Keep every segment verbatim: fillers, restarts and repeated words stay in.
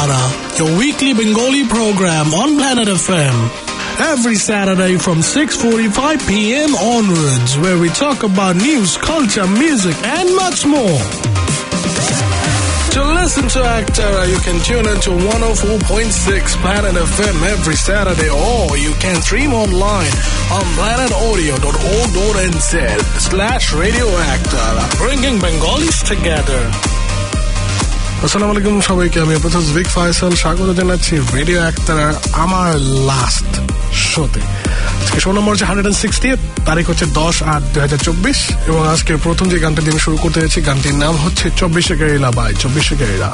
Aktara, your weekly Bengali program on Planet F M. Every Saturday from six forty-five p.m. onwards, where we talk about news, culture, music and much more. To listen to Aktara, you can tune in to one oh four point six Planet F M every Saturday, or you can stream online on planetaudio dot org dot n z slash radio Aktara, bringing Bengalis together. আসসালামু আলাইকুম সবাইকে, আমি আপনাদের ভিক ফয়সাল স্বাগত জানাচ্ছি radio আক্তারার আমার last শোতে। আজকে শো নম্বর হচ্ছে হান্ড্রেড অ্যান্ড সিক্সটি, তারিখ হচ্ছে দশ আট দুই হাজার চব্বিশ, এবং আজকে প্রথম যে গানটা দিয়ে শুরু করতে যাচ্ছি, গানটির নাম হচ্ছে চব্বিশে গেরিলা বাই চব্বিশে গেরিলা।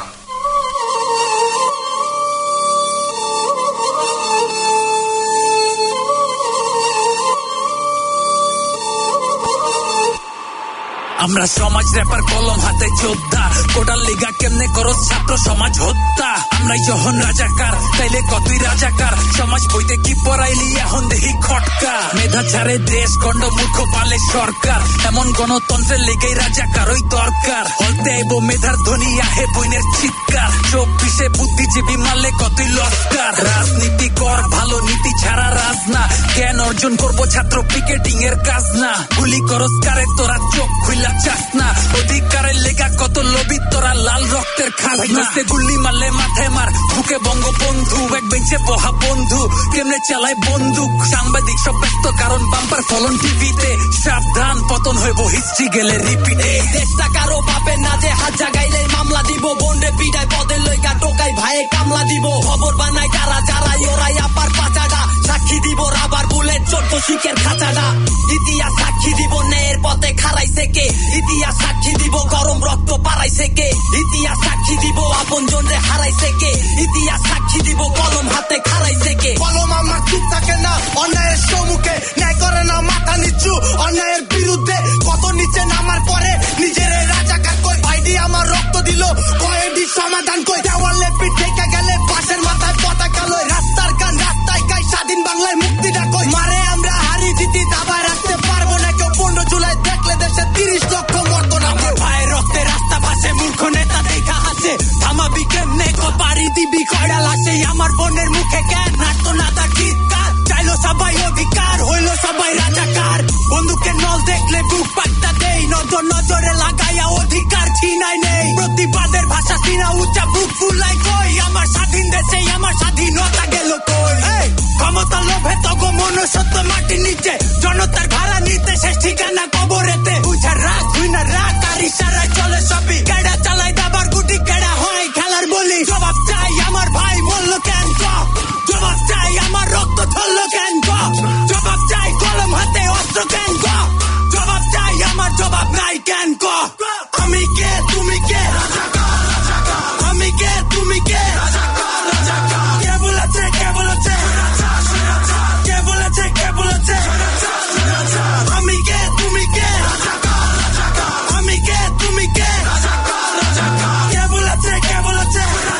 আমরা সমাজ র্যাপার কলম হাতে যোদ্ধা, কোটাল লিগা কেমনে করো ছাত্র সমাজ হত্যা। আমরা যখন রাজাকার তাইলে কতই রাজাকার, সমাজ বইতে কি পড়াইলি এখন দেখি খটকা। মেধা ছাড়ে দেশ গণ্ড মূর্খ পালে সরকার, এমন গণতন্ত্রের লেগেই রাজাকার ওই দরকার। হলতে আইব মেধার ধ্বনি আহে বইনের চিৎকার, চব্বিশে বুদ্ধিজীবী মারলে কতই লস্কার। রাজনীতি কর ভালো, নীতি ছাড়া রাজ না, জ্ঞান অর্জন করবো ছাত্র পিকেটিং এর কাজ না। গুলি করস্কারে তোরা চোখ খুইলা চাস না, অধিকারের লেগা কত লবি তোরা লাল রক্তের খাজনা। গুলি মারলে মাথায় মার, বুকে বঙ্গবন্ধু, এক বেঞ্চে বহা বন্ধু কেমনে চালায় বন্দুক। সাংবাদিক সব ব্যস্ত কারণ বাম্পার ফলন টিভিতে, সাবধান পতন হইব হিস্ট্রি গেলে রিপিটে। দেশটা কারো পাবে না যে হাত জাগাইলে মামলা দিব, বন্ডে পিডায় পদের লইগা টোকাই ভাইয়ে কামলা দিব। খবর বানায় কারা যারাই ওরাই আপার পাচাডা, সাক্ষী দিব রাবার বুলেট চোদ্দ শিখের খাঁচাডা। ইতিহাস সাক্ষী দিব ন্যায়ের পথে খারাইছে কে, ইতিহাস সাক্ষী দিব গরম রক্ত পারাইছে কে, ইতিহাস সাক্ষী দিব আপন জনরে হারাইছে কে, ইতিহাস সাক্ষী দিব কলম হাতে খারাইছে কে। কলম আমার চুপ থাকে না অন্যায়ের সম্মুখে, ন্যায় করে না মাথা নিচু অন্যায়ের বিরুদ্ধে। কত নিচে নামার পরে নিজের রাজাকার কই, ভাইডি আমার রক্ত দিল কয়েডি সমাধান কই। দেওয়ালে পিঠ থেকে গেলে পাশের মাথায় পতাকা লই, রাস্তার গান রাস্তায় গাই স্বাধীন বাংলায় মুক্তি ডাকই। মারে আমরা হারি জিতি দাবায় রাখতে পারবো না কেউ, পনেরো জুলাই দেখলে দেশে তিরিশ লক্ষ মরতো না। ভাইয়ের রক্তে রাস্তা ভাসে, মূর্খ নেতা দেখা আছে, থামাবি কেমনে পারি দিবি কয়ডা লাসে। আমার বোনের মুখে কেন নাটতো না তা চিৎকার, চাইলো সবাই অধিকার হইলো সবাই রাজাকার। বন্দুকের নল দেখলে বুক পাট্টা দেই, নজর নজরে লাগাইয়া অধিকার ছিনাই নেই। প্রতিবাদের ভাষা চিনা উচ্চা বুক ফুলাই কই, আমার স্বাধীন দেশে আমার স্বাধীনতা গেল কই। ক্ষমতা লোভে তগো মনুষ্যত্ব মাটির নিচে, জনতার ভাড়া নিতে শেষ ঠিকানা কবরেতে। বুঝা রাখ হুই না রাখ আর ইশারায় চলে সবই, কেডা চালাই দাবার গুটি কেডা হয় খেলার বলি। জবাব চাই আমার ভাই বললো কেন ক, জবাব চাই আমার রক্ত ঝরলো কেন ক, জবাব চাই কলম হাতে অস্ত্র কেন ক, জবাব চাই আমার জবাব নাই কেন ক। আমি কে তুমি কে, আমি কে তুমি কে, কে বলেছে কে বলেছে, কে বলেছে কে বলেছে। আমি কে তুমি কে, আমি কে তুমি কে, কে বলেছে কে বলেছে,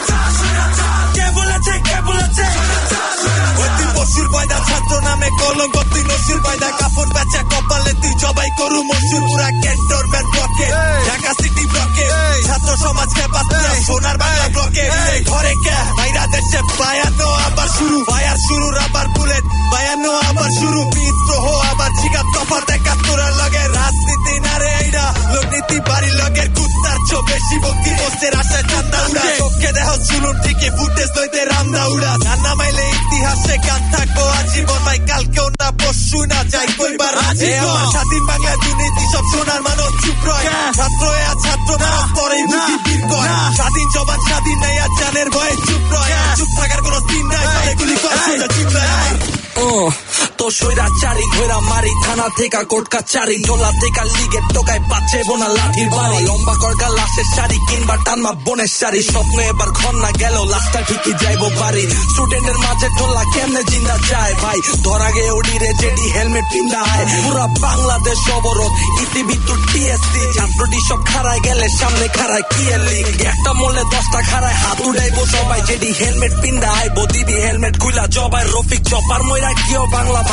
কে বলেছে কে বলেছে। অতি বসুর পয়দা ছাত্র নামে কলঙ্ক তুই নসুর পয়দা, কাপড় বেচা কপালে তুই জবাই করু মসুর। পুরা ক্যান্টনমেন্ট ব্লকে ঢাকা সিটি ব্লকে, ছাত্র সমাজকে পাত্রা সোনার বাংলা ব্লকে। ঘরে কে বাইরা দেশে বায়ানো আবার শুরু, বায়ার শুরু আবার বুলেট বায়ানো আবার শুরু। বিদ্রোহ আবার জিগাত তফাত একাত্তরের লগে, রাজনীতি না রে এইরা লোকনীতি বাড়ি লগের কুত্তার চো বেশি ভক্তি পোস্টের আশায় চান্দা উড়া। চোখে দেহ শুনুন ঠিকই ফুটেজ লইতে রামদা উড়া। জানা মাইলে ইতিহাসে গান থাকবো আজীবন, ভাই কালকেও না পরশু না যাই কইবার আজি। আমার স্বাধীন বাংলা দুর্নীতি সব সোনার মানব চুপ রয়, ছাত্র এ আর ছাত্র মানুষ পরে বুঝি বীর কয়। স্বাধীন জবান স্বাধীন নাই আর জানের ভয়ে চুপ রয়, চুপ থাকার কোনো দিন নাই, এগুলি কর সোজা চুপ রয়। ও তো সৈরা চারি ঘোরা মারি, থানা থেকে কোর্ট কাচারি, টোলা থেকে লিগের টোকায় পাচ্ছে বোনা লাঠির বাড়ি। লম্বা করকা লাশের শাড়ি কিংবা টানমা বোনের শাড়ি, স্বপ্ন এবার ঘর না গেল লাশটা ঠিকই যাইবো বাড়ি। স্টুডেন্টের মাঝে টোলা কেমনে জিন্দা যায় ভাই, ধরা গে ওডিরে জেডি হেলমেট পিন্দা হয়। পুরা বাংলাদেশ অবরোধ ইসিবি টু টিএসসি, ছাত্রটি সব খাড়ায় গেলে সামনে খাড়ায় কি এর লিগ। একটা মোলে দশটা খাড়ায় হাত উড়াইবো সবাই, জেডি হেলমেট পিন্দা আইবো দিবি হেলমেট খুইলা জবাই। রফিক চপার ময়রা কিও বাংলা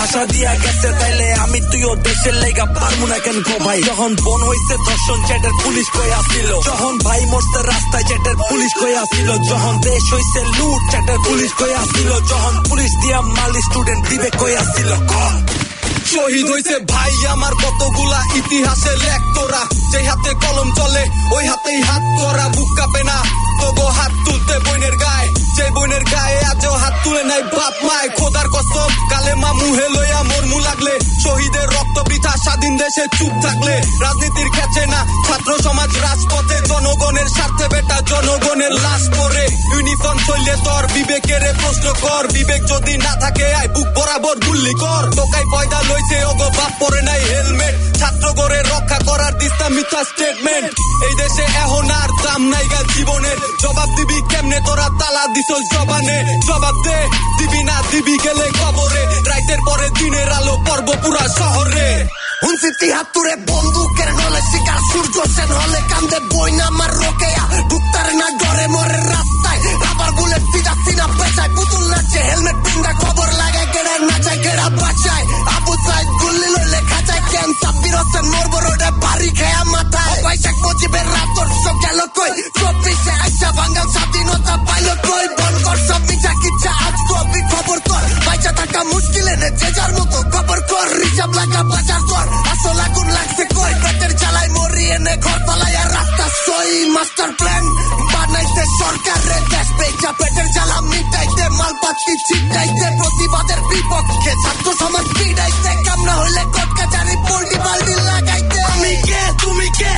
ভাষা দিয়া গেছে তাইলে আমি তুইও দেশের লেগা পারমু না কেন গো ভাই যখন বোন হইছে ধর্ষণ চ্যাটের পুলিশ কই আসছিল যখন ভাই মরতে রাস্তায় চ্যাটের পুলিশ কই আসছিল যখন দেশ হইছে লুট চ্যাটের পুলিশ কই আসছিল যখন পুলিশ দিয়া মাল স্টুডেন্ট দিবে কই আসছিল শহীদ হইছে ভাই আমার কতগুলা ইতিহাসে লেখ তোরা যে হাতে কলম চলে ওই হাতেই হাত তোরা বুক কাঁপে না তবু হাত তুলতে বইনের গায়ে যে বইনের গায়ে আজও হাত তুলে নাই বাপ মায় খোদার কসম কালেমা মুহে লইয়া মরমু লাগলে শহীদের রক্ত বৃথা স্বাধীন দেশে চুপ থাকলে রাজনীতির খেচে না ছাত্র সমাজ রাজপথে জনগণের স্বার্থে বেটা জনগণের লাশ পরে ইউনিফর্ম চললে তোর বিবেকের প্রশ্ন কর বিবেক যদি না থাকে আয় বুক বরাবর গুল্লি কর টোকাই পয়দা লইছে ওগো বাপ পরে নাই হেলমেট ছাত্র গড়ে রক্ষা করার দিস্তা মিথ্যা স্টেটমেন্ট এই দেশে এখন আর দাম নাই গা জীবনের জবাব দিবি কেমনে তোরা তালা দিছস জবানে জবাব দে দিবি না দিবি গেলে কবরে রাইতের পরে দিনের আলো পর্ব পুরা শহরে হুনসি তিহাত্তরে বন্দুকের নলে শিকার সূর্য সেন হলে কান্দে বই না আমার রোকেয়া ঢুকতার না ঘরে মরে রাস্তায় রাবার বুলেট সিধা সিনা পেঁচায় পুতুল নাচে হেলমেট পিন্দা খবর লাগে কেড়ে নাচায় কেড়া বাঁচায় আবু সাইদ গুল্লি লইলে খাঁচায় কেন সাব্বির হোসেন মরবো রোডে বাড়ি খেয়া মাথায় পয়সা মুজিবের রাতর সব গেল কই চব্বিশে আইসা বাঙ্গাল স্বাধীনতা পাইল কই বন কর সব মিঠা কিচ্ছা আজ কবি খবর কর পয়সা থাকা মুশকিল এনে যে যার মতো খবর কর রিজার্ভ লাগা বাজার কর আসল আগুন লাগছে কই পেটের জ্বালায় মরি এনে ঘর পালাই আর রাস্তা সই মাস্টার প্ল্যান বানাইতে সরকারে দেশ পেঁচা পেটের জ্বালা মিটাইতে মালপাতি ছিটাইতে প্রতিবাদের বিপক্ষে ছাত্র সমাজ পিড়াইতে কামনা হইলে কোর্ট কাচারি পোল্টি বাল্টি লাগাইতে আমি কে তুমি কে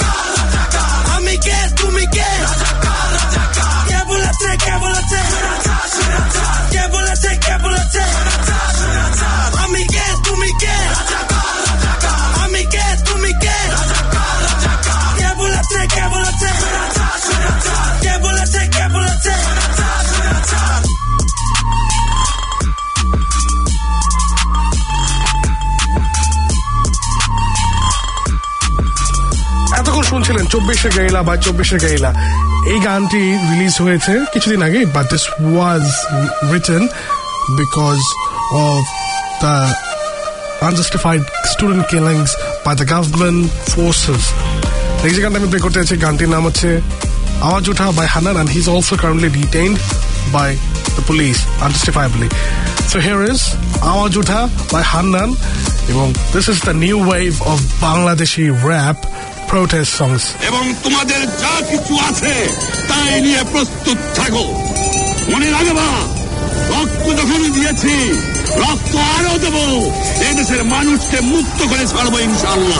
আমি কে তুমি কে কে বলেছে কে বলেছে কে বলেছে কে বলেছে আমি কে তুমি কে আমি কে তুমি কে কে বলেছে কে বলেছে কে বলেছে কে বলেছে এতক্ষণ শুনছিলেন চব্বিশে গেইলা বা চব্বিশে গেইলা এই গানটি রিলিজ হয়েছে কিছুদিন আগে but this was written because of the unjustified student killings by the government forces এই যে গানটা আমি প্লে করতে চাইছি গানটির নাম হচ্ছে আওয়াজ উঠা by Hannan and he's also currently detained by the police unjustifiably. So here is আওয়াজ উঠা by হান্নান এবং this is the new wave of Bangladeshi rap protest songs. এবং তোমাদের যা কিছু আছে তাই নিয়ে প্রস্তুত থাকো মনে রাখবা রক্ত যখন দিয়েছি রক্ত আরো দেবো এদেশের মানুষকে মুক্ত করে ছাড়বো ইনশাআল্লাহ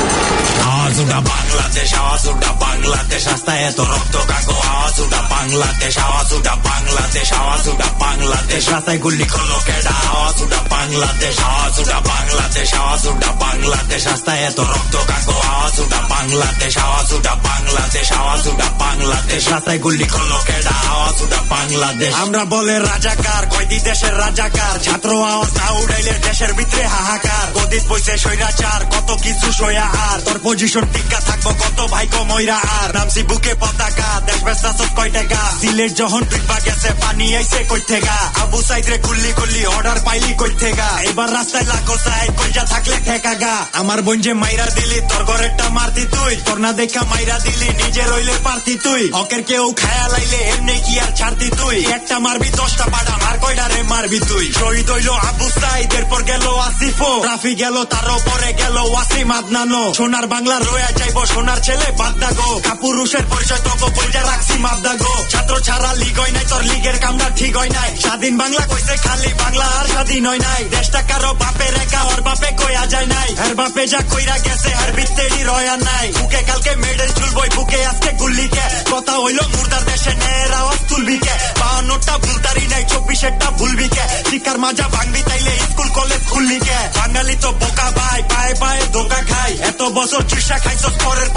আওয়াজ উঠা বাংলাদেশ আওয়াজ উঠা বাংলাদেশ রাস্তায় এত রক্ত কাকো আওয়াজ উঠা বাংলাদেশ আওয়াজ উঠা বাংলাদেশ আওয়াজ উঠা বাংলাদেশ রাস্তায় গুলি খোলো কেডা আওয়াজ উঠা বাংলাদেশ আওয়াজ উঠা বাংলাদেশ আওয়াজ উঠা বাংলাদেশ রাস্তায় এত রক্ত কাকো আওয়াজ উঠা বাংলাদেশ আওয়াজ উঠা বাংলাদেশ আওয়াজ উঠা বাংলাদেশ রাস্তায় গুলি খোলো কেডা আওয়াজ উঠা বাংলাদেশ আমরা বলে রাজাকার কয়দি দেশের রাজাকার ছাত্র আওয়াজ না উড়াইলে দেশের ভিতরে হাহাকার গদিত বইছে স্বৈরাচার কত কিছু সয়া আর তোর পজিশন টিকা থাকবো কত ভাই কমইরা আর নামছি বুকে পতাকা দেশ ব্যস্ত কয় টাকা সিলেট যখন পিটবা গেছে পানি আইছে কই থেকে আবু সাইদ রে গুল্লি গুল্লি অর্ডার পাইলি কই থেকে এবার রাস্তায় লাখো চাই কইজা থাকলে ঠেকা গা আমার বোন যে মাইরা দিলি তোর ঘরেরটা মারতি তুই তোর না দেখা মাইরা দিলি নিজে রইলে পারতি তুই হকের কেউ খায়া লাইলে এমনি কি আর ছাড়তি তুই একটা মারবি দশটা পাড়া মার কয়টা রে মারবি তুই শহীদ হইলো আবু সাইদ এরপর গেল আসিফো রাফি গেল তার উপরে গেল ওয়াসিম আদনানো সোনার বাংলা রয়ে যাইবো সোনার ছেলে বাদদা গো কাপুরুষের পরিচয় তোকে বইটা রাখছি মাবদা গো ছাত্র ছাড়া লিগ হয় নাই তোর লিগের কামটা ঠিক হয় নাই স্বাধীন বাংলা কইছে খালি বাংলা আর স্বাধীন হয় নাই দেশটা কারো বাপে রেখা ওর বাপে কইয়া যায় নাই আর বাপে যা কইরা গেছে আর বিত্তেরই রয়া নাই বুকে কালকে মেডেল চুলবই বুকে আজকে গুল্লিকে কথা হইলো মুর্দার দেশে নের আওয়াজ তুলবি কে বাহান্নটা ভুলতারি নাই চব্বিশেরটা ভুলবি কে শিকার মাজা ভাঙবি তাইলে স্কুল কলেজ খুললি কে বাঙালি তো বোকা ভাই পায়ে পায়ে ধোকা খাই এত বছর চিসা খাইছস পরের পাটেও তোর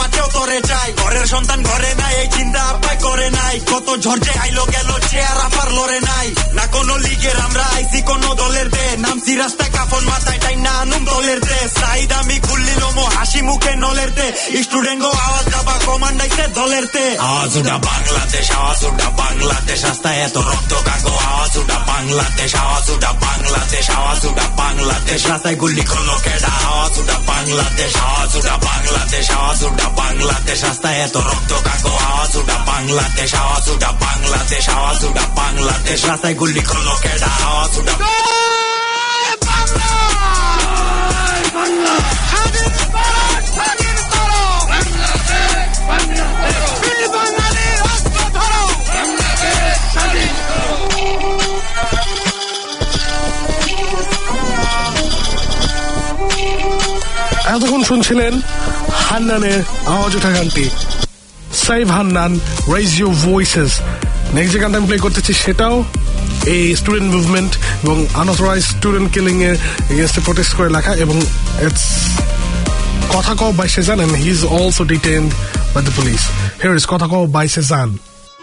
ঘরে চাই ঘরের সন্তান ঘরে নাই এই চিন্তা আপাই করে নাই কত ঝড়ে আইলো গেল চেয়ার আপার লড়ে নাই না কোনো লিগের আমরা আইছি কোন দলের দে নামছি রাস্তায় কাফন মাথায় টাই না আনুম দলের দে সাইদ আমি খুললি লোমো হাসি মুখে নলের দে স্টুডেন্ট গো আওয়াজ দাবা কমান্ডাইছে দলের দে আওয়াজ উঠা বাংলাদেশ আওয়াজ উঠা বাংলাদেশ রাস্তায় এত রক্ত কাগো আওয়াজ উঠা বাংলাদেশ আওয়াজ উঠা বাংলাদেশ আওয়াজ উঠা বাংলাদেশ রাস্তায় গুলি করলো কেডা আওয়াজ উঠা বাংলাদেশ আওয়াজ উঠা বাংলাদেশ আওয়াজ উঠা বাংলাদেশ রাস্তায় এত রক্ত কাগো আওয়াজ উঠা বাংলাদেশ আওয়াজ উঠা বাংলাদেশ আওয়াজ উঠা বাংলাদেশ রাস্তায় গুলি করলো কেডা আওয়াজ উঠা বাংলা স্বাধীন ভারত স্বাধীন করো বাংলাদেশ বাংলাদেশ বাঙালি অস্ত্র ধরো বাংলাদেশ স্বাধীন করো এতক্ষণ শুনছিলেন হান্নানের আওয়াজ ওঠা গানটি save Hannan raise your voices. Next যে গানটা আমি প্লে করতেছি সেটাও এই স্টুডেন্ট মুভমেন্ট এবং আনঅথরাইজড স্টুডেন্ট কিলিং এর এগেইনস্টে প্রোটেস্ট করে লেখা এবং ইটস কথা কও by Sezan and he is also detained by the police. Here is কথা কও বাই সেজান।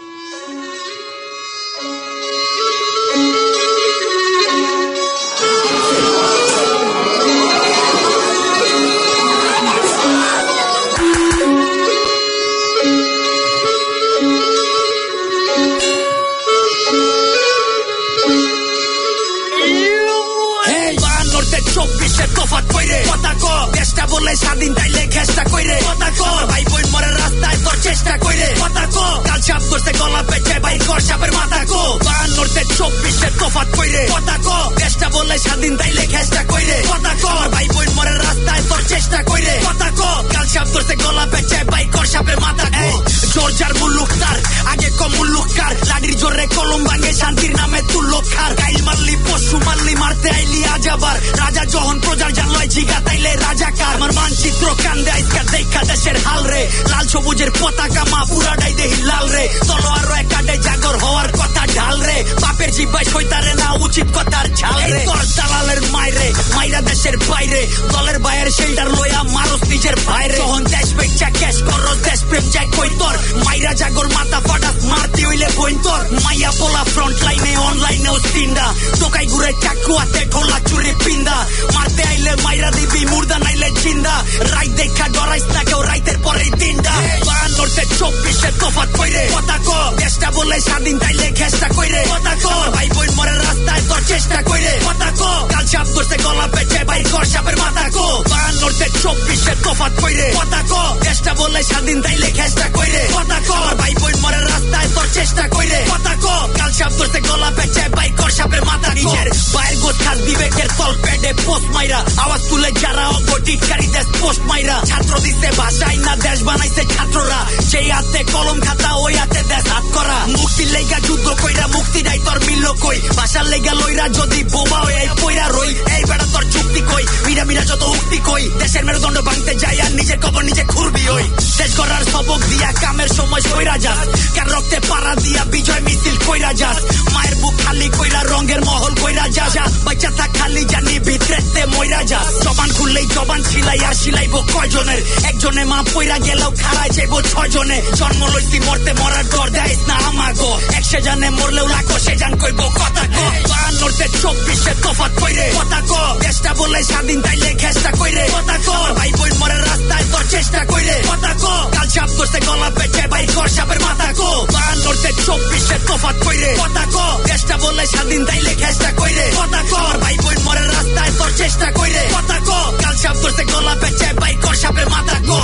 স্বাধীন তাইলে ঘেষ্টা কইরে কথা কর ভাই বোন মরে রাস্তায় তোর চেষ্টা কইরে কথা কর কাল সাপ করতে গলা পেঁচে ভাই কর সাপের মাথা কো বাহান্নতে চব্বিশে তফাৎ কইরে কথা কর চেষ্টা বললে স্বাধীন তাইলে ঘেষ্টা কইরে কথা কর ভাই বোন মরে রাস্তায় তোর চেষ্টা কইরে কথা কর কাল সাপ করতে গলা পেঁচে ভাই কর সাপের মাথা কো জোর যার মুল্লুক তার আগে কম মুল্লুক কার লাডির জোরে কলম ভাঙে শান্তির নামে তুল্লুক খার গাইল মারলি পশু মারলি মারতে আইলি আজ আবার রাজা যখন প্রজার জানলয় জিগা তাইলে রাজা কার আমার মানচিত্র কান্দে আইসকা দেখা দেশের হাল রে লাল সবুজের পতাকা মা পুরাটাই দেহি লাল রে তলোয়ার রয় কাটে জাগর হওয়ার কথা ঢাল রে বাপের জিব্বাই সইতারে না উচিত কথার ঝাল রে তোর দালালের মাইরে মাইরা দেশের বাইরে দলের বাইরের শেল্টার লইয়া মারুস নিজের ভাইরে তখন দেশ বেচা ক্যাশ করো দেশ প্রেম চাই কই তোর মাইরা জাগর মাথা ফাটাস মারতি হইলে বইন তোর মাইয়া পোলা ফ্রন্ট লাইনে অনলাইনেও সিন্ডা টোকাই ঘুরে চাকু হাতে ঢোলা চুরি পিন্দা মারতে আইলে মাইরা দিবি মুর্দা নাইলে জিন্দা রাইত দেখা ডরাইস না কেউ রাইতের পরেই তিনটা বাহান্নতে চব্বিশে তফাৎ কইরে কথা কর চেষ্টা বললে স্বাধীন তাইলে ঘেষ্টা কইরে কথা কর ভাই বোন মরে রাস্তায় তোর চেষ্টা কইরে কথা কর কাল সাপ করতে গলা পেঁচে ভাই কর সাপের মাথা কো বাহান্নতে চব্বিশে তফাৎ কইরে কথা কর চেষ্টা বললে স্বাধীন তাইলে ঘেষ্টা কইরে কথা কর ভাই বোন মরে রাস্তায় তোর চেষ্টা কইরে কথা কর কাল সাপ করতে গলা পেঁচে ভাই কর সাপের মাথা নিজের বাইর গোছ খাস বিবেকের তল পেটে পোস্ট মাইরা আওয়াজ তুলে যারা অগটিকারী দেশ পোস্ট মাইরা ছাত্র দিতে ভাষায় না দেশ বানাইছে ছাত্ররা সেই হাতে কলম খাতা ওই হাতে দেশ হাত করা মুক্তির লেগা যুদ্ধ কইরা মুক্তি নাই তোর মিলল কই ভাষার লেগা লইরা যদি বোমা হয়ে এই পয়রা রই এই বেড়া তোর চুক্তি কই মিরা মিরা যত উক্তি কই দেশের মেরুদণ্ড ভাঙতে যাই আর নিজের কবর নিজে খুরবি হই শেষ করার সবক দিয়া কামের সময় কইরা যাস কার রক্তে পাড়া দিয়া বিজয় মিছিল কইরা যাস মায়ের বুক খালি কইরা রঙের মহল কইরা যাস বাচ্চা থাক খালি জানি ভিতরেতে মইরা যাস জবান খুললেই জবান ছিলাই আর সিলাইব কয়জনের একজনে মা পইরা গেলেও খাড়ায় যাইব ছয়জনে জন্ম লইছি মরতে মরার ডর দেয়স না আমাগো একশো জানে মরলেও লাখো সে জান কইব কথা কো বাহান্নতে চব্বিশে তফাৎ কইরে কথা কো চেষ্টা বললে স্বাধীন তাইলে ঘেষ্টা কইরে কথা কর ভাই বোন মরে রাস্তায় তোর চেষ্টা কইরে কথা কো কাল সাপ করতে গলা পেঁচে ভাই কর সাপের মাথা কো বাহান্নতে চব্বিশে তফাৎ কইরে কথা কো চেষ্টা বললে স্বাধীন তাইলে ঘেষ্টা কইরে কথা কর ভাই বোন মরে রাস্তায় তোর চেষ্টা কইরে কথা কো কাল সাপ করতে গলা পেঁচে ভাই কর সাপের মাথা কো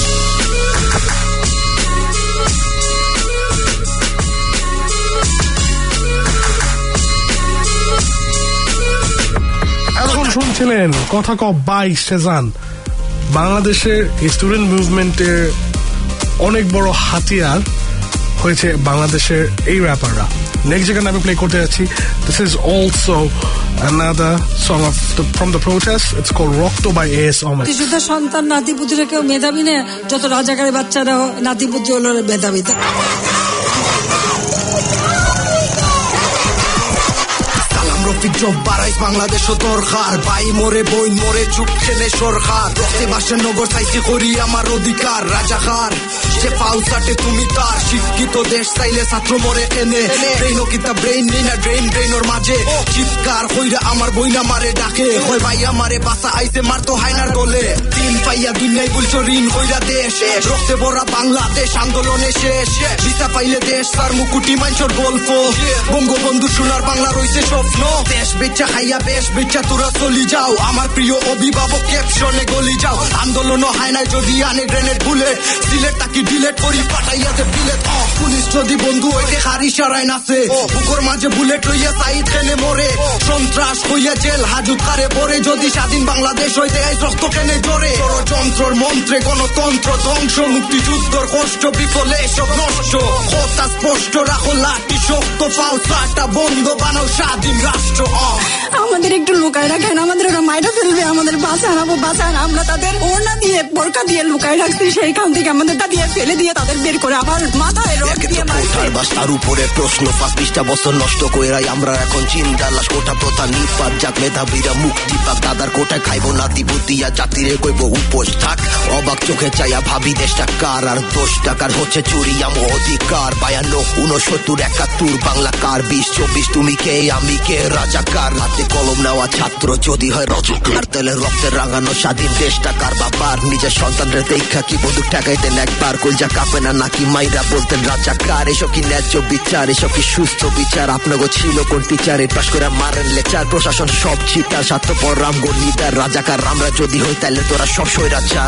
এখন শুনছিলেন কথা কও বাই সেজান। বাংলাদেশের স্টুডেন্ট মুভমেন্টের অনেক বড় হাতিয়ার হয়েছে বাংলাদেশের এই র্যাপাররা। নেক্সট যেখানে আমি প্লে করতে যাচ্ছি, this is also another song of the, from the protest. It's called Rokto by A S Ahmed. শুধু সন্তান নাতিপুতিরা কেউ মেধাবী না, যত রাজাকারী বাচ্চারা নাতিপুতি হলো মেধাবী। ট্রাফিক জব বাড়াইস বাংলাদেশ ও দরকার ভাই মোরে বই মোরে চুপ খেলে সরকার রক্তে বাসে নগর চাইছি করি আমার অধিকার রাজাকার সে ফাউসাটে তুমি তার শিক্ষিত দেশ চাইলে ছাত্র মরে এনে ব্রেইন ও কিতা ব্রেইন নেই না ড্রেইন ব্রেইনর মাঝে চিৎকার কইরা আমার বইনা মারে ডাকে কই ভাই আমারে বাসা আইছে মারতো হাইনার গলে তিন পাইয়া দুনিয়ায় বলছো ঋণ কইরা দেশ রক্তে ভরা বাংলাদেশ আন্দোলনে শেষ ভিসা পাইলে দেশ তার মুকুটি মাইনছর গল্প বঙ্গবন্ধু সোনার বাংলা রইছে স্বপ্ন দেশ বেচা খাইয়া বেশ বেচা তোরা চলি যাও আমার প্রিয় অভিভাবক ক্যাপশনে গলি যাও আন্দোলন হয় না যদি আনে গ্রেনেড বুলেট সিলেট তাকি ডিলেট করি পাঠাইয়াতে বিলেট অফ পুলিশ যদি বন্ধু হইতে হারি সারাই নাচে বুকর মাঝে বুলেট লইয়া সাইড খেলে মরে সন্ত্রাস হইয়া জেল হাজুত কারে পরে যদি স্বাধীন বাংলাদেশ হইতে আইস রক্ত কেনে জোরে ষড়যন্ত্রর মন্ত্রে গণতন্ত্র ধ্বংস মুক্তিযুদ্ধর কষ্ট বিফলে সব নষ্ট কথা স্পষ্ট রাখো লাঠি শক্ত ফাউসাটা বন্ধ বানাও স্বাধীন রাষ্ট্র আমাদের একটু লুকায় রাখেন আমাদের ওরা মাইরা ফেলবে আমাদের বাঁচান আবো বাঁচান আমরা তাদের ওড়না দিয়ে বোরকা দিয়ে লুকায় রাখছি সেইখান থেকে আমাদের তা দিয়ে ফেলে দিয়ে তাদের বের করে আবার মাথায় রড দিয়ে মারছে তার উপরে প্রশ্ন পাঁচ বিশটা বছর নষ্ট কইরাই আমরা এখন চিন্তা লাশ কোটা প্রথা নিপাত যাক মেধাবীরা মুক্তি পাক দাদার কোটায় খাইব নাতি বুতিয়া জাতিরে কইব উপোস থাক অবাক চোখে চাইয়া ভাবি দেশটা কার আর দশ টাকার হচ্ছে চুরি আম অধিকার বায়ান্ন উনসত্তর একাত্তর বাংলা কার বিশ চব্বিশ তুমি কে আমি কে রাজাকার হাতে কলম নেওয়া ছাত্র যদি হয় রজকার তেলে রক্তে রাঙানো স্বাধীন দেশটা কার বাবার নিজের সন্তানরে দেখা কি বন্দুক ঠেকাইতেন একবার কলজা কাঁপে না নাকি মাইরা বলতেন রাজাকার এসব কি ন্যায্য বিচার এসব কি সুস্থ বিচার আপনাকে ছিল কোন টিচারে পাশ করে মারেন লেচার প্রশাসন সব চিতার স্বার্থপর রামগো লিডার রাজাকার আমরা যদি হই তাহলে তোরা সব স্বৈরাচার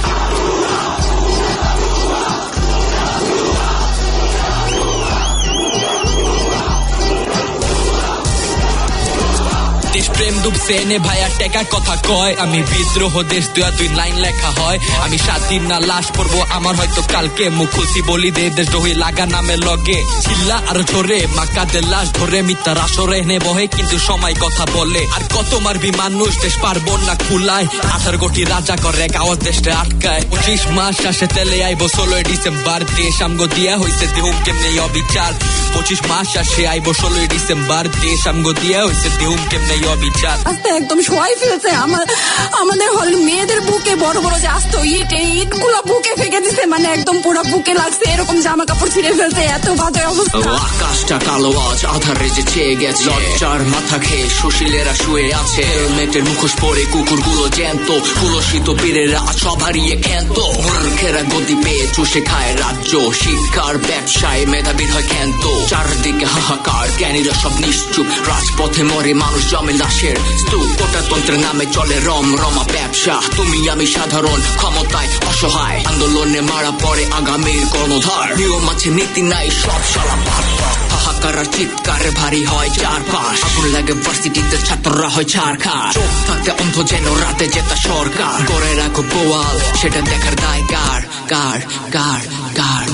প্রেম ডুবছে এনে ভাইয়া টেকার কথা কয় আমি বিদ্রোহ দেশ দুয়া দুই লাইন লেখা হয় আমি সাত দিন না লাশ পড়বো আমার হয়তো কালকে মুখ খুলছি বলি দে দেশ দহি লাগা নামে লগে চিল্লা আর ঝরে মাকাদের লাশ ধরে মিথ্যার আসরে এনে বহে কিন্তু সময় কথা বলে আর কত মারবি মানুষ দেশ পারবো না খুলায় আঠার কোটি রাজা করে আওয়াজ দেশটা আটকায় পঁচিশ মাস আসে তেলে আইব ষোলোই ডিসেম্বর দেশ আমগো দিয়া হইছে দেহুম কেমনে অবিচার পঁচিশ মাস আসে আইব ষোলোই ডিসেম্বর দেশ আমগো দিয়া হইছে দেহুম কেমনে অবিচার আস্তে একদম শোয়াই ফেলছে আমার আমাদের হলের মেয়েদের বুকে বড় বড় যে আস্ত ইট ইট গুলো বুকে ফেঁকে দিছে মানে একদম পুরো বুকে লাগছে এরকম জামা কাপড় ছিঁড়ে ফেলছে এত বাজে অবস্থা আকাশটা কালো আজ আধারে যে চেয়ে গেছে লজ্জার মাথা খেয়ে সুশীলেরা শুয়ে আছে হেলমেটের মুখোশ পরে কুকুরগুলো জ্যান্ত কুলসিত পীরেরা সব হারিয়ে ক্ষান্ত মূর্খেরা গতি পেয়ে চুষে খায় রাজ্য শিক্ষার ব্যবসায় মেধাবীর হয় ক্ষান্ত চারদিকে হাহাকার জ্ঞানীরা সব নিশ্চুপ রাজপথে মরে মানুষ জমে লাশের স্তূপ কোটাতন্ত্রের নামে চলে রম রমা ব্যবসা তুমি আমি সাধারণ ক্ষমতায় অসহায় আন্দোলনে মারা পড়ে আগামীর কর্ণধার নিয়ম আছে নীতি নাই সব শালা হাহাকার আর চিৎকারে ভারী হয় চারপাশ আগুন লাগে ভার্সিটিতে ছাত্ররা হয় ছারখার চোখ থাকতে অন্ধ যেন রাতে জেতা সরকার করে রাখো বোয়াল সেটা দেখার দায় কার কার কার কার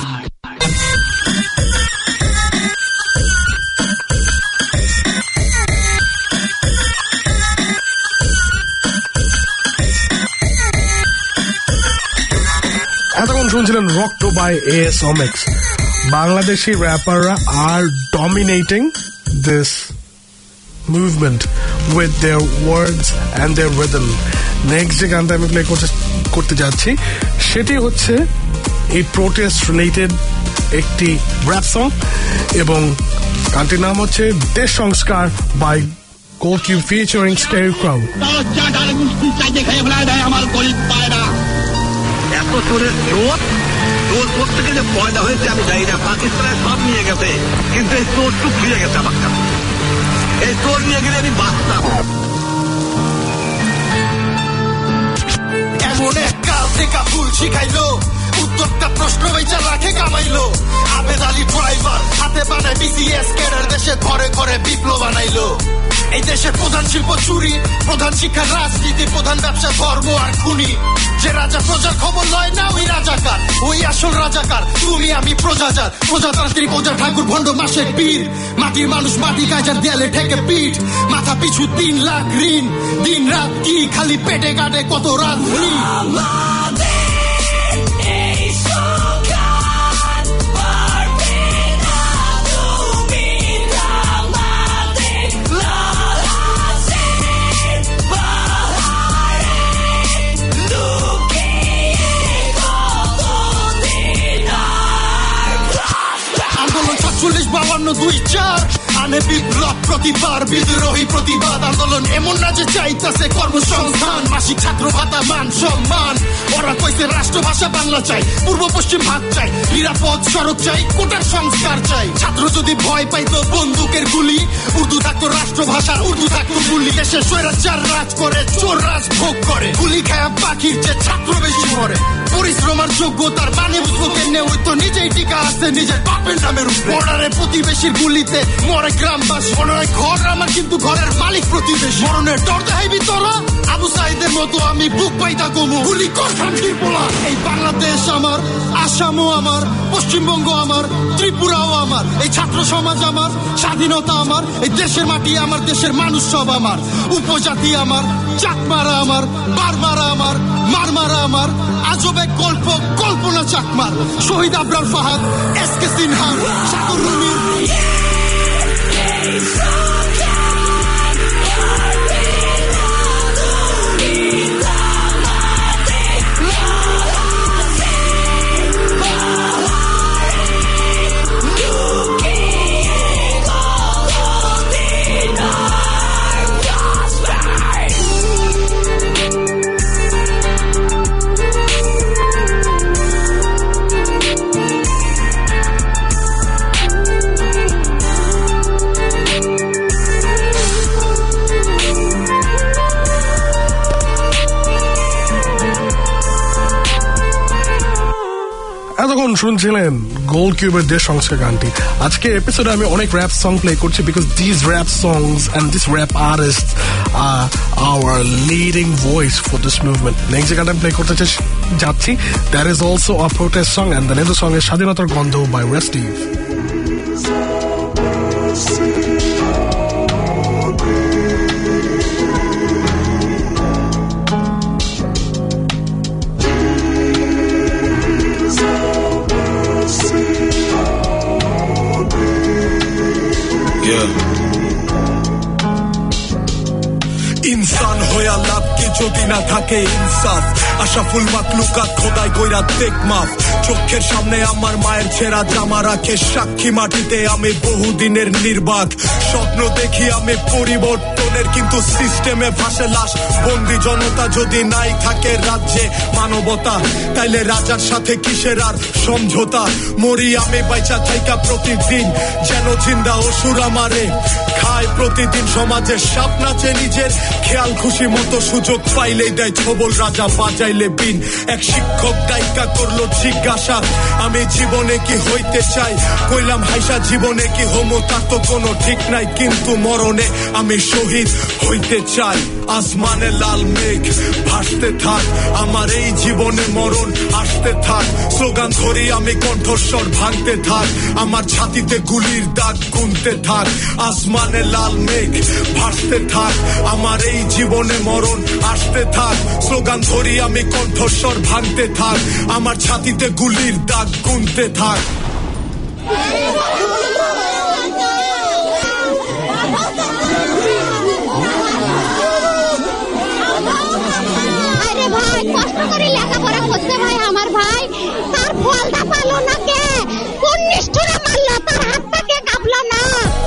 এতক্ষণ শুনছিলেন রক্ত বাই এস ওমিক্স বাংলাদেশি র্যাপাররা আর dominating this movement with their words and their rhythm next যে গানটা আমি প্লে করতে করতে যাচ্ছি সেটি হচ্ছে এই প্রোটেস্ট রিলেটেড একটি র্যাপ সং এবং গানটির নাম হচ্ছে দেশ সংস্কার by Gold Cube featuring Scarecrow. এত চোরের চোর চোর প্রত্যেকে যে পয়দা হয়েছে আমি জানি না পাকিস্তানের সব নিয়ে গেছে কিন্তু এই চোরটুক ফিরে গেছে আমার কাছে এই চোর নিয়ে গেলে আমি বাঁচতাম এমন এক কাল থেকে ভুল শিখাইলো উত্তরটা প্রশ্ন বেচার রাখে কামাইলো আবেদ আলী ড্রাইভার হাতে বানায় বিসিএস ক্যাডার দেশে ঘরে ঘরে বিপ্লব বানাইলো এই দেশের প্রধান শিল্প চুরি প্রধান শিক্ষা রাজনীতি প্রধান ব্যবসা ধর্ম আর খুনি যে রাজা প্রজার খবর লয় না ওই রাজাকার ওই আসল রাজাকার তুমি আমি প্রজাচার প্রজাতান্ত্রিক প্রজা ঠাকুর ভণ্ড মাসের পীর মাটির মানুষ মাটি কাজার দেয়ালে ঠেকে পিঠ মাথা পিছু তিন লাখ ঋণ দিন রাত কি খালি পেটে কাটে কত রাজনীতি আটচল্লিশ বাউান্ন দুই চার আনে বিপ্লব প্রতিবার বিদ্রোহী প্রতিবাদ আন্দোলন এমন না যে চাইতেছে কর্মসংস্থান মাসিক ছাত্র ভাতা মান সম্মান ওরা কইছে রাষ্ট্রভাষা বাংলা চাই পূর্ব পশ্চিম ভাগ চাই নিরাপদ সড়ক চাই কোটার সংস্কার চাই ছাত্র যদি ভয় পাইতো বন্দুকের গুলি উর্দু থাকতো রাষ্ট্রভাষা উর্দু থাকতো গুলি দেশে স্বৈরাচার রাজ করে চোর রাজ ভোগ করে গুলি খায়া পাখির যে ছাত্র বেশি মরে পরিশ্রম আর যোগ্যতার মানে বুঝবো কেনে ওই তো নিজেই টিকা আছে নিজের বাপের নামের বর্ডারে প্রতিবেশীর গুলিতে মরে গ্রামবাসী মনে হয় ঘর আমার কিন্তু ঘরের মালিক প্রতিবেশী মরণের ডর দেখাইবি তোরা আবু সাইদের মতো আমি বুক পাইতা কমু গুলি কর শান্তির পোলা এই বাংলাদেশ আমার আসামও আমার পশ্চিমবঙ্গ আমার ত্রিপুরাও আমার এই ছাত্র সমাজ আমার স্বাধীনতা আমার এই দেশের মাটি আমার দেশের মানুষ সব আমার উপজাতি আমার চাকমারা আমার বারমারা আমার মারমারা আমার আজব এক গল্প কল্পনা চাকমার শহীদ আবরার ফাহাদ এস কে সিনহা সাগর রুমির এতক্ষণ শুনছিলেন গোল্ড কিউবের দেশ সংস্কার গানটি। আজকে এপিসোডে আমি অনেক র্যাপ সং প্লে করছি because this rap songs and this rap artist are our leading voice for this movement. Next যে গানটা প্লে করতে যাচ্ছি that is also a protest song and the name song এর স্বাধীনতার গন্ধ বাই রেস্টিভ। ইনসান হইয়া লাভ কি যদি না থাকে ইনসাফ আশাফুল মাকলুকাত খোদাই কইরা দেখ মাফ চোখের সামনে আমার মায়ের ছেঁড়া জামা রাখে সাক্ষী মাটিতে আমি বহুদিনের নির্বাক স্বপ্ন দেখি আমি পরিবর্তনের কিন্তু সিস্টেমে ভাসে লাশ বন্দি জনতা যদি নাই থাকে রাজ্যে মানবতা তাইলে রাজার সাথে কিসের আর সমঝোতা মরি আমি বাইচা থাইকা প্রতিদিন যেন জিন্দা অসুর আমারে খায় প্রতিদিন সমাজে সাপ নাচে নিজের খেয়াল খুশি মতো সুযোগ পাইলেই দেয় ছবল রাজা বাজাইলে বিন এক শিক্ষক দায়িকা করলো জিজ্ঞাসা আমি জীবনে কি হইতে চাই কইলাম হাইসা জীবনে কি হমো তার তো কোনো ঠিক নাই কিন্তু মরণে আমি শহীদ হইতে চাই আসমানে লাল মেঘ ভাসতে থাক আমার এই জীবনে মরণ আসতে থাক স্লোগান ধরি আমি কণ্ঠস্বর ভাঙতে থাক আমার ছাতিতে গুলির দাগ গুনতে থাক আসমানে লাল মেঘ ভাসতে থাক আমার এই জীবনে মরণ আসতে থাক স্লোগান ধরি আমি কণ্ঠস্বর ভাঙতে থাক আমার ছাতিতে গুলির দাগ গুনতে থাক। ভাই কষ্ট করে লেখাপড়া করছে ভাই আমার ভাই তার ফলটা পালো না কে কোন নিষ্ঠুরে মারলো তার হাতটা কে কাঁপলো না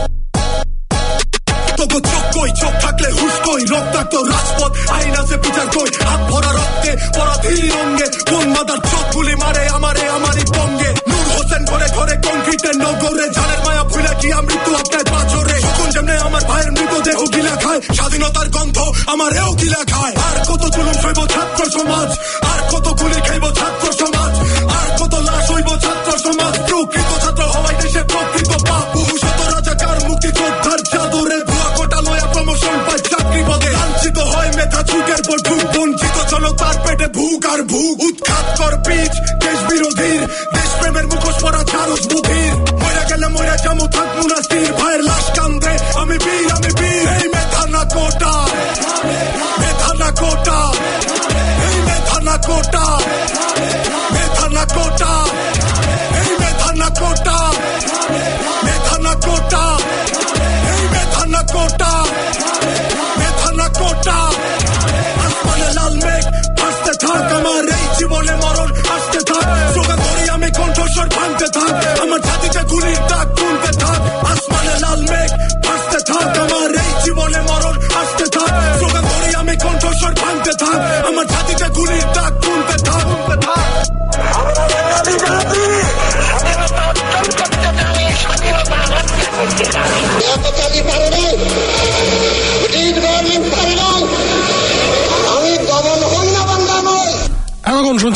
তোকে চোখ কই চোখ থাকলে হুশ কই রক্তাক্ত রাজপথ আইন আছে বিচার কই হাত ভরা রক্তে পরাধীর অঙ্গে কোন মাদার চোখ গুলি মারে আমারে আমারই বঙ্গে নূর হোসেন ঘরে ঘরে কংক্রিটের নগরে জানের মায়া ভুলে কি মৃত্যু আপনার পাঁচরে যখন যেমনে আমার ভাইয়ের মৃতদেহ গিলা খায় স্বাধীনতার গন্ধ আমারেও গিলা খায় আর কত জুলুম সইব ছাত্র সমাজ আর কত গুলি খাইব ছাত্র সমাজ আর কত লাশ হইব ছাত্র সমাজ প্রকৃত ছাত্র হওয়াই দেশে প্রকৃত পাপ বহু শত রাজাকার মুক্তি যোদ্ধার চাদরে ভুয়া কোটা লয়া প্রমোশন পায় চাকরি পদে লাঞ্ছিত হয় মেধা যুগের পর যুগ বঞ্চিত জনতার পেটে ভুক আর ভুক উৎখাত কর বীজ দেশ বিরোধীর দেশপ্রেমের মুখোশ পরা ছাড়স বুধির মইরা গেলে মইরা জামু থাকবো না স্থির ভাইয়ের লাশ কান্দে আমি বীর আমি বীর এই মেধা না কোটা মেধা না কোটা এই মেধা না কোটা মেধা না কোটা এই মেধা না কোটা মেধা না কোটা এই মেধা না কোটা মেধা না কোটা আসমানে লাল মেঘ ভাসতে থাক আমার এই জীবনে মরণ আসতে থাক স্লোগান ধরি আমি কণ্ঠস্বর ভাঙতে থাক আমার ছাতিতে গুলির দাগ গুনতে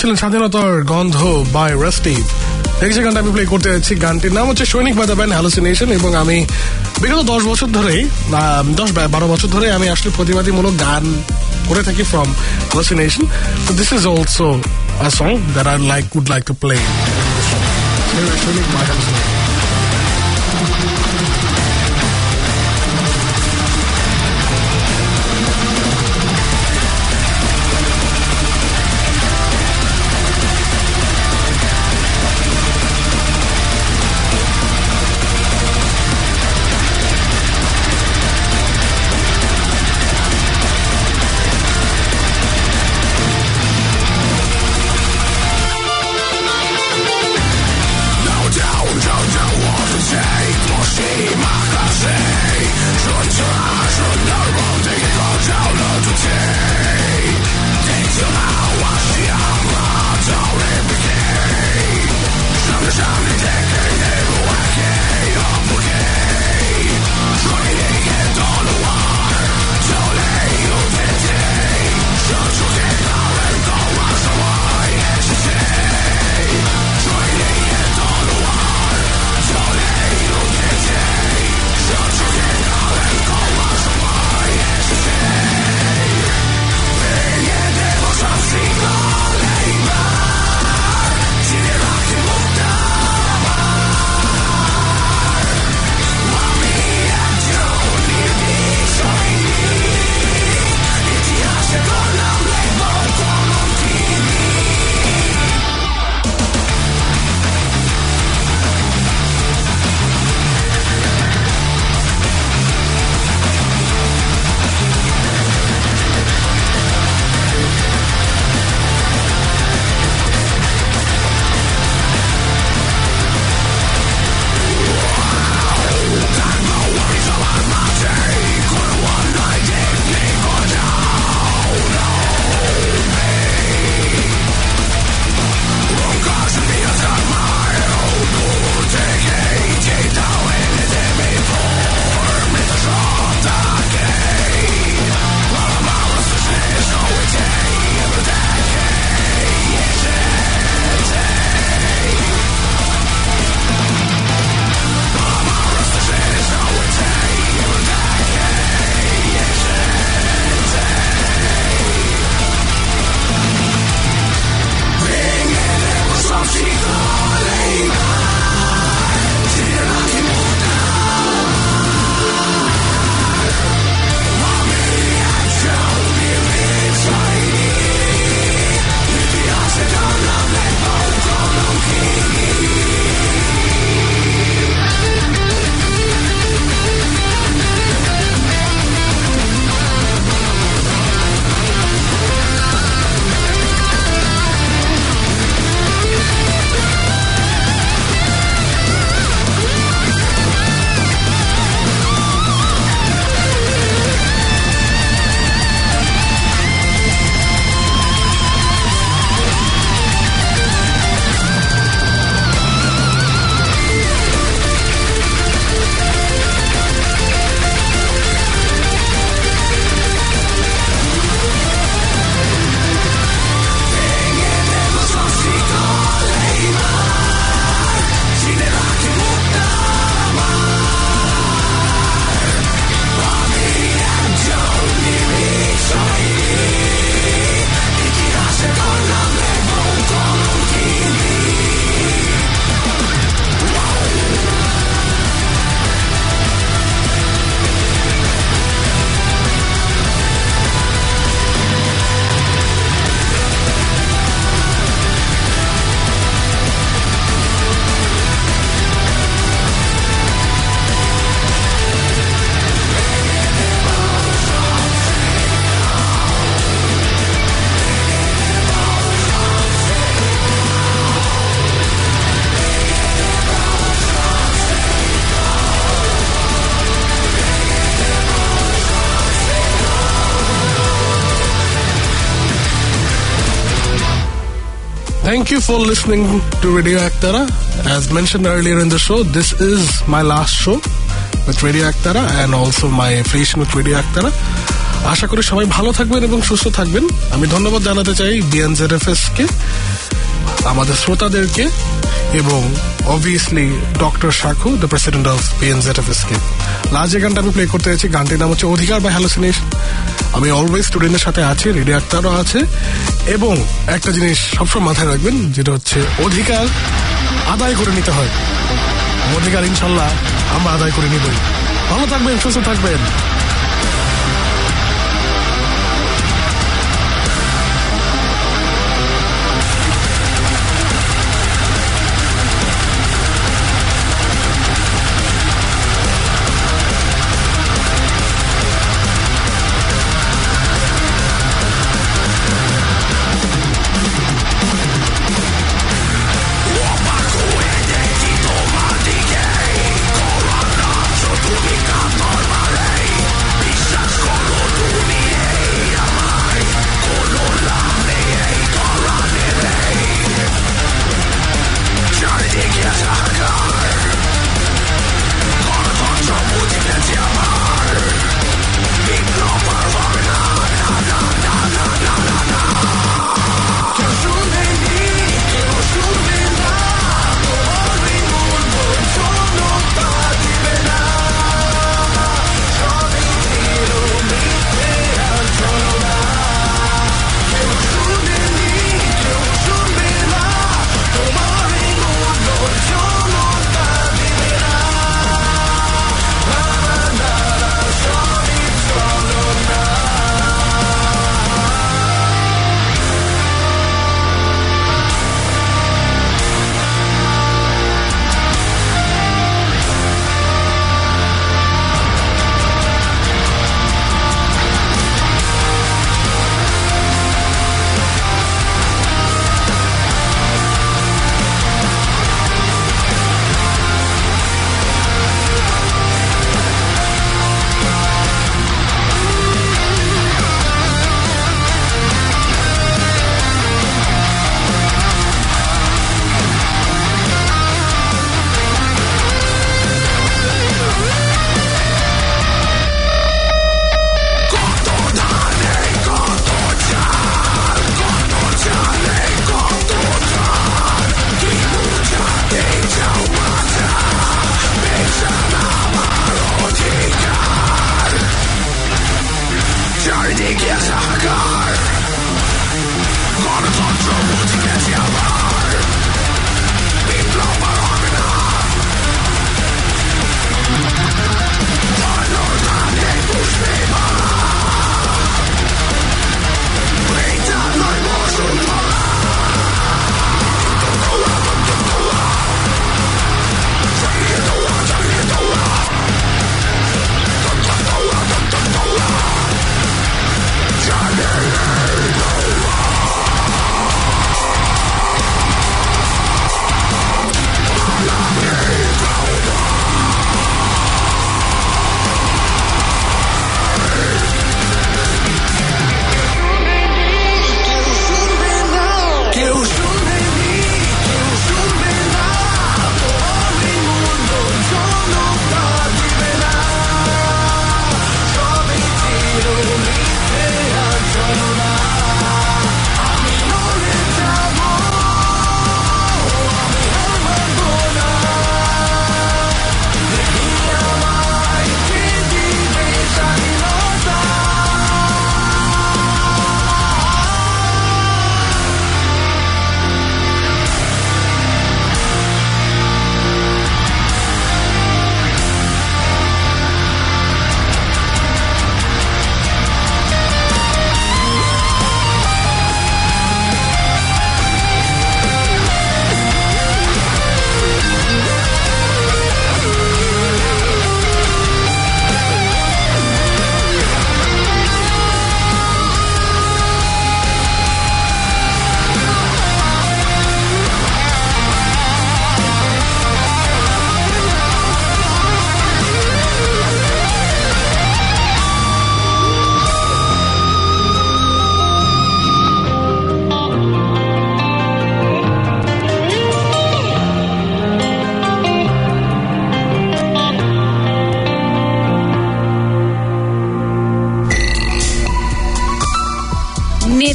শুনছিলেন স্বাধীনতার গন্ধ বাই রাস্টিভ। নেক্সট গানটা আমি প্লে করতে যাচ্ছি, গানটির নাম হচ্ছে সৈনিক বাই দ্য ব্যান্ড হ্যালুসিনেশন। এবং আমি বিগত দশ বছর ধরেই দশ বারো বছর ধরে আমি আসলে প্রতিবাদীমূলক গান করে থাকি from Hallucination. So this is also a song that I like would like to play. সৈনিক by Hallucination. Thank you for listening to Radio Aktara. As mentioned earlier in the show, this is my last show with Radio Aktara and also my affiliation with Radio Aktara. আশা করি সবাই ভালো থাকবেন এবং সুস্থ থাকবেন। আমি ধন্যবাদ জানাতে চাই বিএনজেডএফএস কে, আমাদের শ্রোতাদেরকে এবং obviously doctor Shakhu, the president of BNZFS কে। লাস্ট যে গানটা আমি প্লে করতে যাচ্ছি, গানটির নাম হচ্ছে অধিকার বাই হ্যালুসিনেশন। আমি অলওয়েজ স্টুডেন্টের সাথে আছি, রেডি আক্তারও আছে, এবং একটা জিনিস সবসময় মাথায় রাখবেন, যেটা হচ্ছে অধিকার আদায় করে নিতে হয়। অধিকার ইনশাল্লাহ আমরা আদায় করে নিবই। ভালো থাকবেন, সুস্থ থাকবেন। Corona, so tú mi cantor, vale.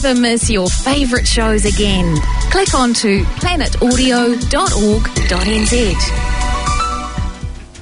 never miss your favourite shows again. Click on to planet audio dot org dot n z.